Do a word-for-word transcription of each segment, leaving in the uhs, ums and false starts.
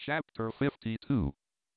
Chapter fifty-two.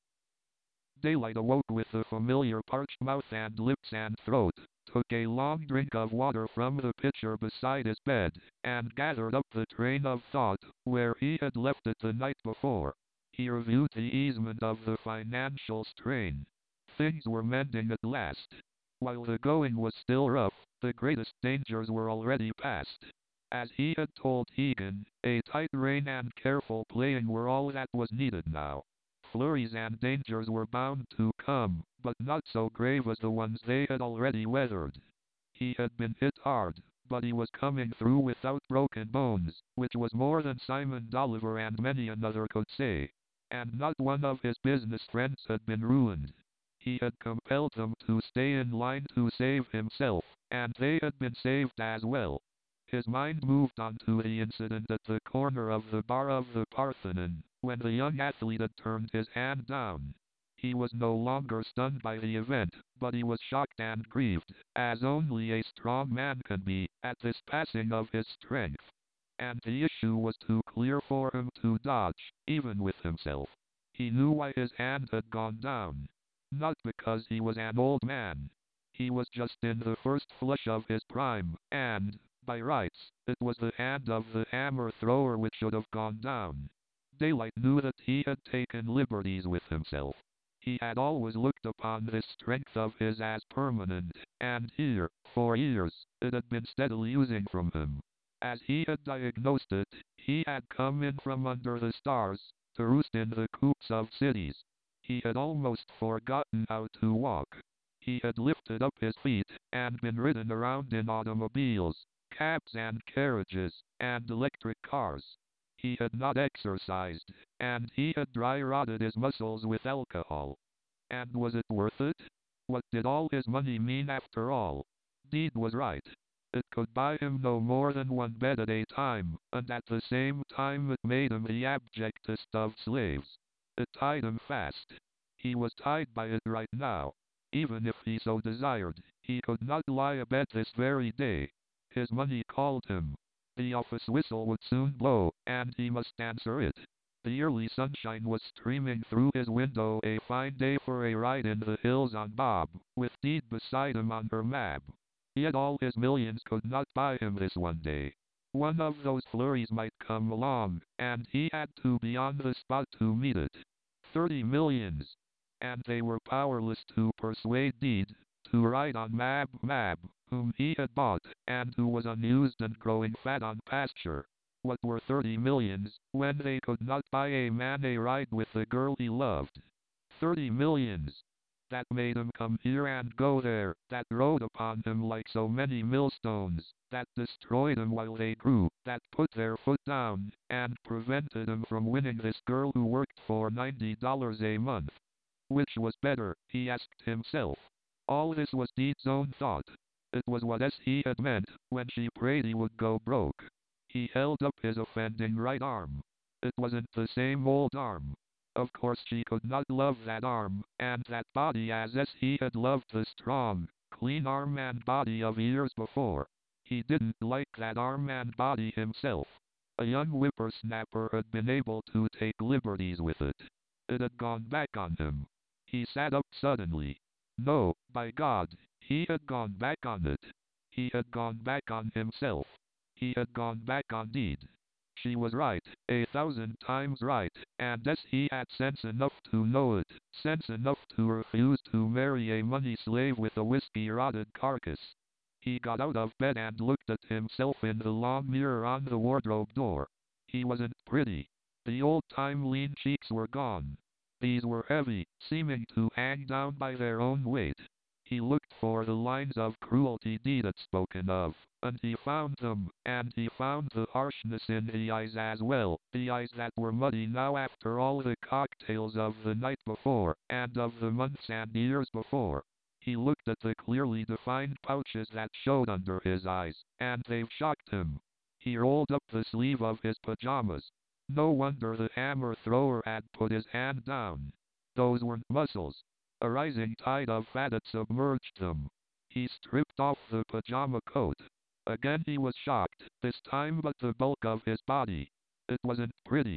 Daylight awoke with the familiar parched mouth and lips and throat, took a long drink of water from the pitcher beside his bed, and gathered up the train of thought where he had left it the night before. He reviewed the easement of the financial strain. Things were mending at last. While the going was still rough, the greatest dangers were already past. As he had told Egan, a tight rein and careful playing were all that was needed now. Flurries and dangers were bound to come, but not so grave as the ones they had already weathered. He had been hit hard, but he was coming through without broken bones, which was more than Simon Dolliver and many another could say. And not one of his business friends had been ruined. He had compelled them to stay in line to save himself, and they had been saved as well. His mind moved on to the incident at the corner of the bar of the Parthenon, when the young athlete had turned his hand down. He was no longer stunned by the event, but he was shocked and grieved, as only a strong man can be, at this passing of his strength. And the issue was too clear for him to dodge, even with himself. He knew why his hand had gone down. Not because he was an old man. He was just in the first flush of his prime, and, by rights, it was the hand of the hammer thrower which should have gone down. Daylight knew that he had taken liberties with himself. He had always looked upon this strength of his as permanent, and here, for years, it had been steadily oozing from him. As he had diagnosed it, he had come in from under the stars, to roost in the coops of cities. He had almost forgotten how to walk. He had lifted up his feet, and been ridden around in automobiles, cabs and carriages, and electric cars. He had not exercised, and he had dry-rotted his muscles with alcohol. And was it worth it? What did all his money mean after all? Deed was right. It could buy him no more than one bed at a time, and at the same time it made him the abjectest of slaves. It tied him fast. He was tied by it right now. Even if he so desired, he could not lie abed this very day. His money called him. The office whistle would soon blow, and he must answer it. The early sunshine was streaming through his window, a fine day for a ride in the hills on Bob, with Deed beside him on her Mab. Yet all his millions could not buy him this one day. One of those flurries might come along, and he had to be on the spot to meet it. Thirty millions! And they were powerless to persuade Deed to ride on Mab Mab, whom he had bought, and who was unused and growing fat on pasture. What were thirty millions, when they could not buy a man a ride with the girl he loved? Thirty millions! That made him come here and go there, that rode upon him like so many millstones, that destroyed him while they grew, that put their foot down, and prevented him from winning this girl who worked for ninety dollars a month. Which was better, he asked himself. All this was Deed's own thought. It was what he had meant when she prayed he would go broke. He held up his offending right arm. It wasn't the same old arm. Of course she could not love that arm and that body as he had loved the strong, clean arm and body of years before. He didn't like that arm and body himself. A young whippersnapper had been able to take liberties with it. It had gone back on him. He sat up suddenly. No, by God, he had gone back on it. He had gone back on himself. He had gone back on Deed. She was right, a thousand times right, and as he had sense enough to know it, sense enough to refuse to marry a money slave with a whiskey-rotted carcass. He got out of bed and looked at himself in the long mirror on the wardrobe door. He wasn't pretty. The old-time lean cheeks were gone. These were heavy, seeming to hang down by their own weight. He looked for the lines of cruelty Deed had spoken of, and he found them, and he found the harshness in the eyes as well, the eyes that were muddy now after all the cocktails of the night before, and of the months and years before. He looked at the clearly defined pouches that showed under his eyes, and they've shocked him. He rolled up the sleeve of his pajamas. No wonder the hammer thrower had put his hand down. Those weren't muscles. A rising tide of fat had submerged them. He stripped off the pajama coat. Again he was shocked, this time but the bulk of his body. It wasn't pretty.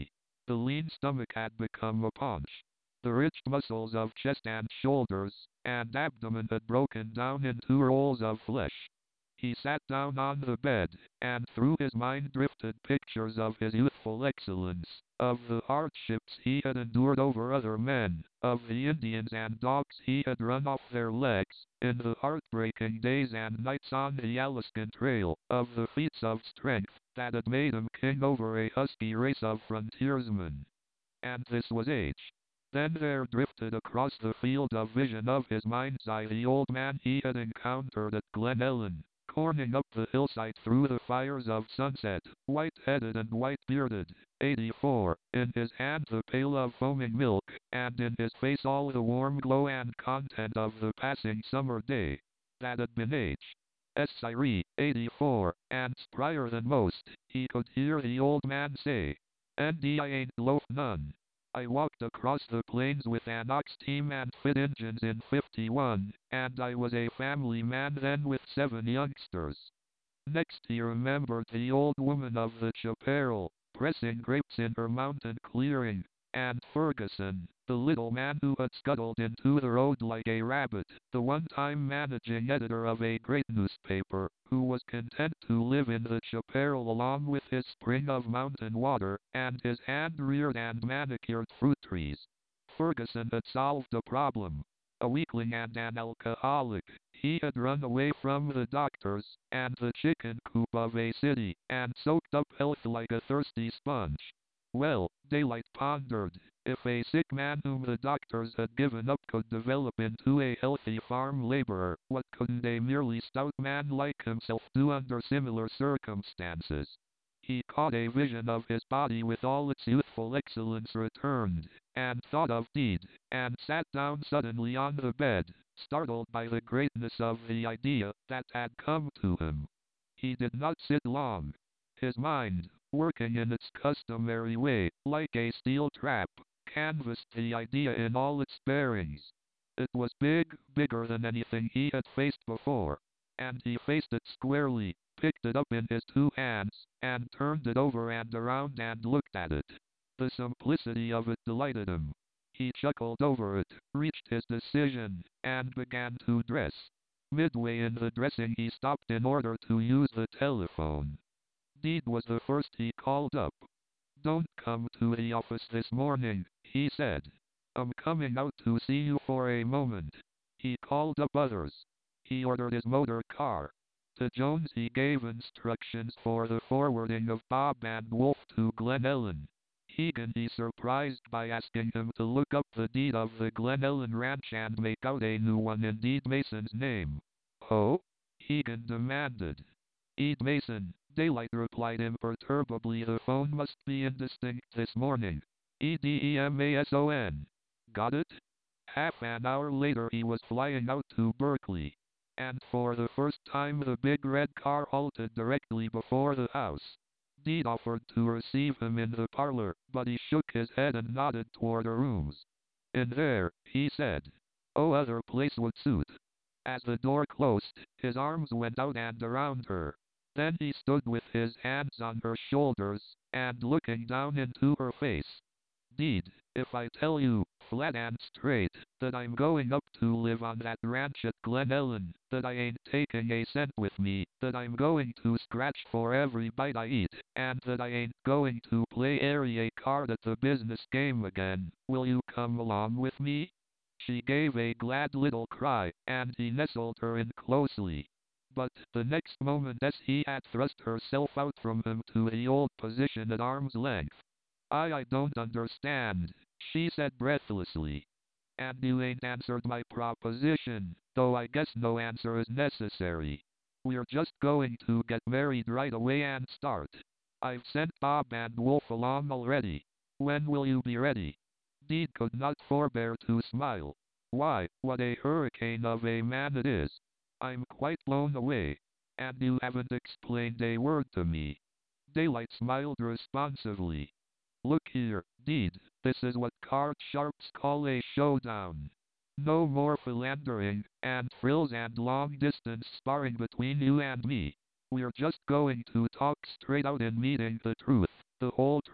The lean stomach had become a paunch. The rich muscles of chest and shoulders and abdomen had broken down into rolls of flesh. He sat down on the bed, and through his mind drifted pictures of his youthful excellence, of the hardships he had endured over other men, of the Indians and dogs he had run off their legs, in the heartbreaking days and nights on the Alaskan Trail, of the feats of strength that had made him king over a husky race of frontiersmen. And this was age. Then there drifted across the field of vision of his mind's eye the old man he had encountered at Glen Ellen, corning up the hillside through the fires of sunset, white-headed and white-bearded, eighty-four, in his hand the pail of foaming milk, and in his face all the warm glow and content of the passing summer day. That had been age. S. Siri, eighty-four, and sprier than most, he could hear the old man say, "And I ain't loaf none. I walked across the plains with an ox team and fit engines in fifty-one, and I was a family man then with seven youngsters." Next he remembered the old woman of the chaparral, pressing grapes in her mountain clearing, and Ferguson, the little man who had scuttled into the road like a rabbit, the one-time managing editor of a great newspaper, who was content to live in the chaparral along with his spring of mountain water, and his hand-reared and manicured fruit trees. Ferguson had solved a problem. A weakling and an alcoholic, he had run away from the doctors and the chicken coop of a city, and soaked up health like a thirsty sponge. Well, Daylight pondered, if a sick man whom the doctors had given up could develop into a healthy farm laborer, what couldn't a merely stout man like himself do under similar circumstances? He caught a vision of his body with all its youthful excellence returned, and thought of Deed, and sat down suddenly on the bed, startled by the greatness of the idea that had come to him. He did not sit long. His mind, working in its customary way, like a steel trap, canvassed the idea in all its bearings. It was big, bigger than anything he had faced before, and he faced it squarely, picked it up in his two hands, and turned it over and around and looked at it. The simplicity of it delighted him. He chuckled over it, reached his decision, and began to dress. Midway in the dressing he stopped in order to use the telephone. Deed was the first he called up. "Don't come to the office this morning," he said. "I'm coming out to see you for a moment." He called up others. He ordered his motor car. To Jones he gave instructions for the forwarding of Bob and Wolf to Glen Ellen. Hegan he surprised by asking him to look up the deed of the Glen Ellen ranch and make out a new one in Deed Mason's name. "Oh?" Hegan demanded. "Ede Mason," Daylight replied imperturbably. "The phone must be indistinct this morning. E D E M A S O N. Got it?" Half an hour later he was flying out to Berkeley. And for the first time the big red car halted directly before the house. Deed offered to receive him in the parlor, but he shook his head and nodded toward the rooms. "In there," he said. "Oh, other place would suit." As the door closed, his arms went out and around her. Then he stood with his hands on her shoulders, and looking down into her face. "Deed, if I tell you, flat and straight, that I'm going up to live on that ranch at Glen Ellen, that I ain't taking a cent with me, that I'm going to scratch for every bite I eat, and that I ain't going to play airy a card at the business game again, will you come along with me?" She gave a glad little cry, and he nestled her in closely. But the next moment as he had thrust herself out from him to the old position at arm's length. I I don't understand," she said breathlessly. "And you ain't answered my proposition, though I guess no answer is necessary. We're just going to get married right away and start. I've sent Bob and Wolf along already. When will you be ready?" Deed could not forbear to smile. "Why, what a hurricane of a man it is. I'm quite blown away. And you haven't explained a word to me." Daylight smiled responsively. "Look here, Deed, this is what card sharps call a showdown. No more philandering, and frills and long-distance sparring between you and me. We're just going to talk straight out in meeting the truth, the whole truth.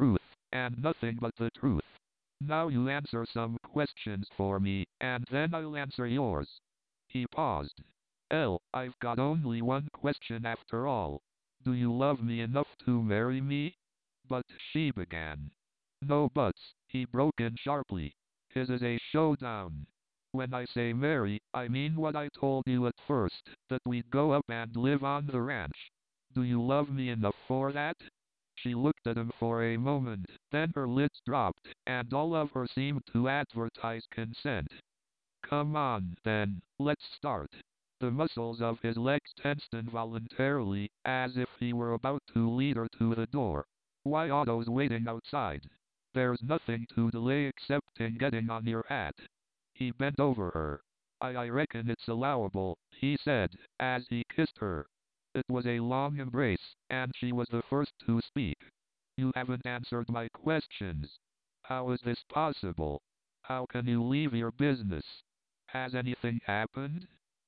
and nothing but the truth. Now you answer some questions for me, and then I'll answer yours. He paused. L, I've got only one question after all. Do you love me enough to marry me? But she began. No buts, he broke in sharply. His is a showdown. When I say marry, I mean what I told you at first, that we'd go up and live on the ranch. Do you love me enough for that? She looked at him for a moment, then her lids dropped, and all of her seemed to advertise consent. Come on, then, let's start. The muscles of his legs tensed involuntarily, as if he were about to lead her to the door. Why, Otto's waiting outside. There's nothing to delay except in getting on your hat. He bent over her. I, I reckon it's allowable, he said, as he kissed her. It was a long embrace, and she was the first to speak. You haven't answered my questions. How is this possible? How can you leave your business? Has anything happened?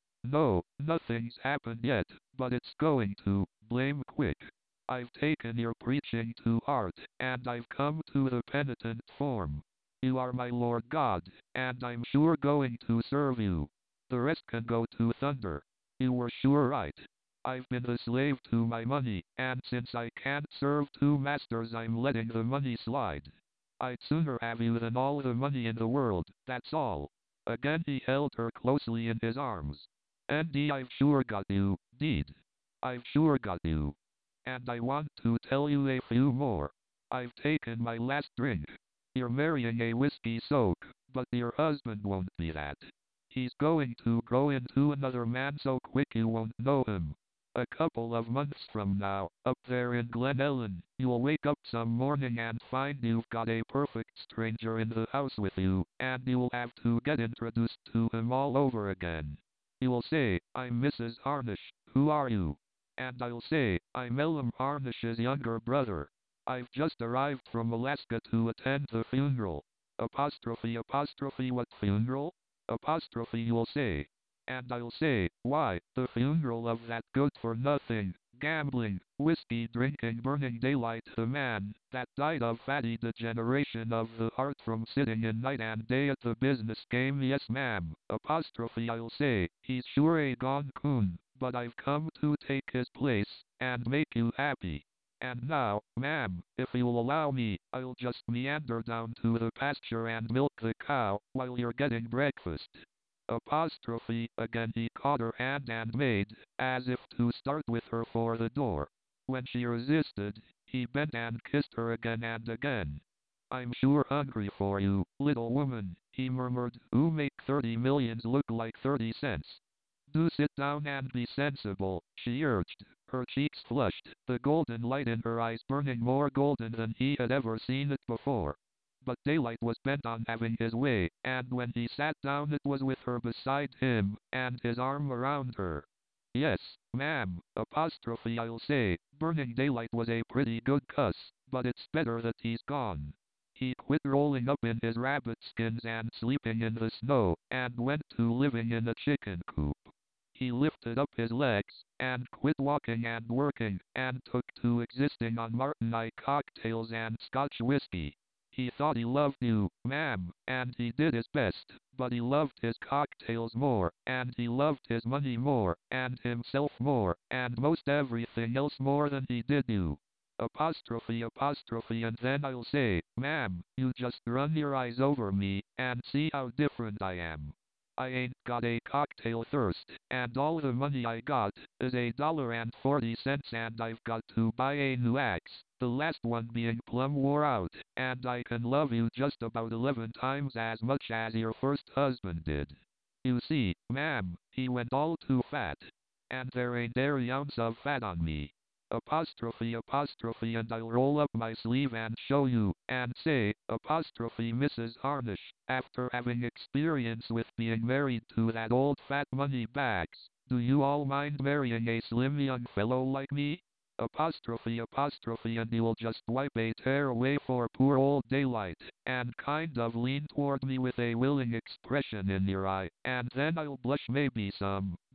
No, nothing's happened yet, but it's going to, blame quick. I've taken your preaching to heart, and I've come to the penitent form. You are my Lord God, and I'm sure going to serve you. The rest can go to thunder. You were sure right. I've been the slave to my money, and since I can't serve two masters, I'm letting the money slide. I'd sooner have you than all the money in the world, that's all. Again he held her closely in his arms. Andy, I've sure got you, deed. I've sure got you. And I want to tell you a few more. I've taken my last drink. You're marrying a whiskey soak, but your husband won't be that. He's going to grow into another man so quick you won't know him. A couple of months from now, up there in Glen Ellen, you'll wake up some morning and find you've got a perfect stranger in the house with you, and you'll have to get introduced to him all over again. You'll say, I'm Missus Harnish, who are you? And I'll say, I'm Elam Harnish's younger brother. I've just arrived from Alaska to attend the funeral. Apostrophe apostrophe what funeral? Apostrophe you'll say. And I'll say, why, the funeral of that good-for-nothing, gambling, whiskey-drinking Burning Daylight, the man that died of fatty degeneration of the heart from sitting in night and day at the business game. Yes, ma'am. Apostrophe I'll say, he's sure a gone coon, but I've come to take his place, and make you happy. And now, ma'am, if you'll allow me, I'll just meander down to the pasture and milk the cow, while you're getting breakfast. Apostrophe, again he caught her hand and made, as if to start with her for the door. When she resisted, he bent and kissed her again and again. I'm sure hungry for you, little woman, he murmured, who make thirty millions look like thirty cents. Do sit down and be sensible, she urged, her cheeks flushed, the golden light in her eyes burning more golden than he had ever seen it before. But Daylight was bent on having his way, and when he sat down it was with her beside him, and his arm around her. Yes, ma'am, apostrophe I'll say, Burning Daylight was a pretty good cuss, but it's better that he's gone. He quit rolling up in his rabbit skins and sleeping in the snow, and went to living in a chicken coop. He lifted up his legs, and quit walking and working, and took to existing on Martini cocktails and Scotch whiskey. He thought he loved you, ma'am, and he did his best, but he loved his cocktails more, and he loved his money more, and himself more, and most everything else more than he did you. Apostrophe apostrophe and then I'll say, ma'am, you just run your eyes over me, and see how different I am. I ain't got a cocktail thirst, and all the money I got is a dollar and forty cents, and I've got to buy a new axe, the last one being plumb wore out, and I can love you just about eleven times as much as your first husband did. You see, ma'am, he went all too fat, and there ain't every ounce of fat on me. Apostrophe apostrophe and I'll roll up my sleeve and show you, and say, apostrophe Missus Harnish, after having experience with being married to that old fat money bags, do you all mind marrying a slim young fellow like me? Apostrophe apostrophe and you'll just wipe a tear away for poor old Daylight, and kind of lean toward me with a willing expression in your eye, and then I'll blush maybe some,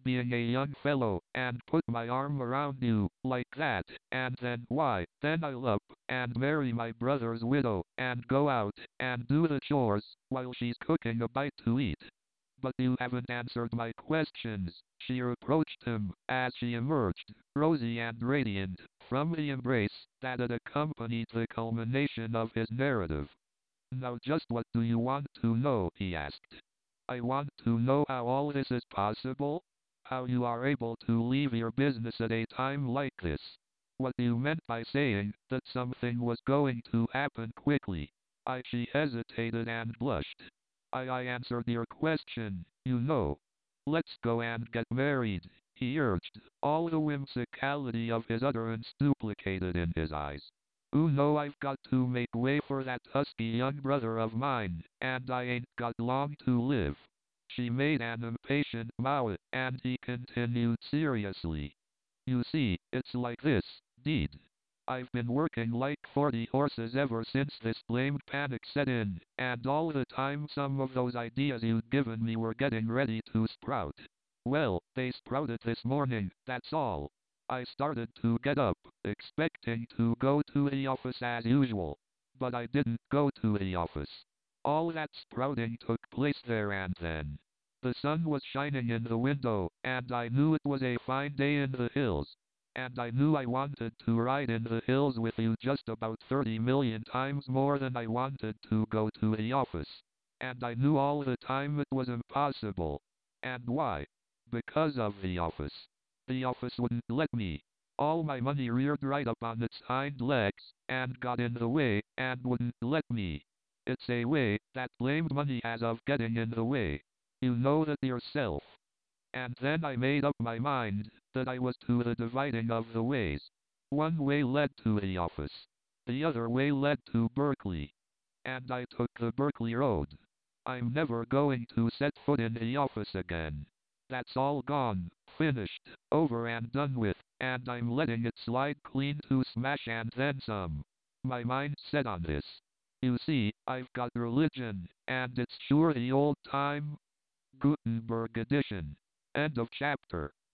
being a young fellow, and put my arm around you, like that, and then, why, then I'll up, and marry my brother's widow, and go out, and do the chores, while she's cooking a bite to eat. But you haven't answered my questions, she reproached him, as she emerged, rosy and radiant, from the embrace that had accompanied the culmination of his narrative. Now just what do you want to know, he asked. I want to know how all this is possible, how you are able to leave your business at a time like this. What you meant by saying that something was going to happen quickly. I she hesitated and blushed. I I answered your question, you know. Let's go and get married, he urged, all the whimsicality of his utterance duplicated in his eyes. Ooh no, I've got to make way for that husky young brother of mine, and I ain't got long to live. She made an impatient moue, and he continued seriously. You see, it's like this, deed. I've been working like forty horses ever since this blamed panic set in, and all the time some of those ideas you'd given me were getting ready to sprout. Well, they sprouted this morning, that's all. I started to get up, expecting to go to the office as usual. But I didn't go to the office. All that sprouting took place there and then. The sun was shining in the window, and I knew it was a fine day in the hills. And I knew I wanted to ride in the hills with you just about thirty million times more than I wanted to go to the office. And I knew all the time it was impossible. And why? Because of the office. The office wouldn't let me. All my money reared right up on its hind legs, and got in the way, and wouldn't let me. It's a way, that blamed money has of getting in the way. You know that yourself. And then I made up my mind, that I was to the dividing of the ways. One way led to the office. The other way led to Berkeley. And I took the Berkeley road. I'm never going to set foot in the office again. That's all gone, finished, over and done with, and I'm letting it slide clean to smash and then some. My mind's set on this. You see, I've got religion, and it's sure the old time. Gutenberg edition. End of chapter.